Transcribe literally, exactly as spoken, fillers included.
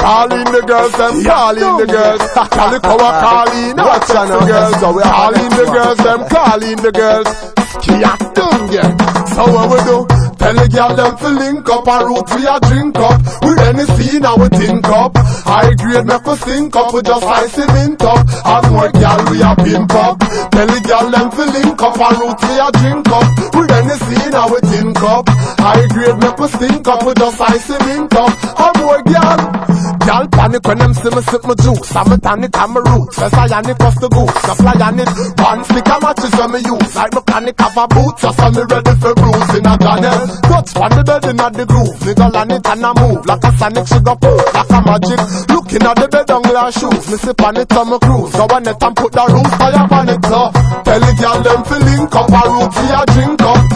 Calling the girls, them calling the girls. Calico a calling, watch out the girls. Calling the girls, them calling the girls. Kia done, yeah. So what we do? Tell the girl them to link up and root we a drink up. We any see now we think up. High grade make us think up. We just ice cement up. And more girl we a pimp up. Tell the girl them to link up and root we a drink up. We any see now we think up. High grade make us think up. We just ice cement up. And more girl. Girl panic when them see me sip my juice. I'm a tonic and my roots. Yes I yannick off the goose. The fly on it. One stick of matches when me use. Like mechanic have a boot. Just so me ready for bruise in a gun. Touch on the bed in the groove. Nigga on it and I move. Like a sonic sugar poof. Like a magic. Looking at the bed on glass shoes. Me sip on it on my cruise. Go on it and put the roof fire on it up. Tell the girl them to link up. A root for a drink up.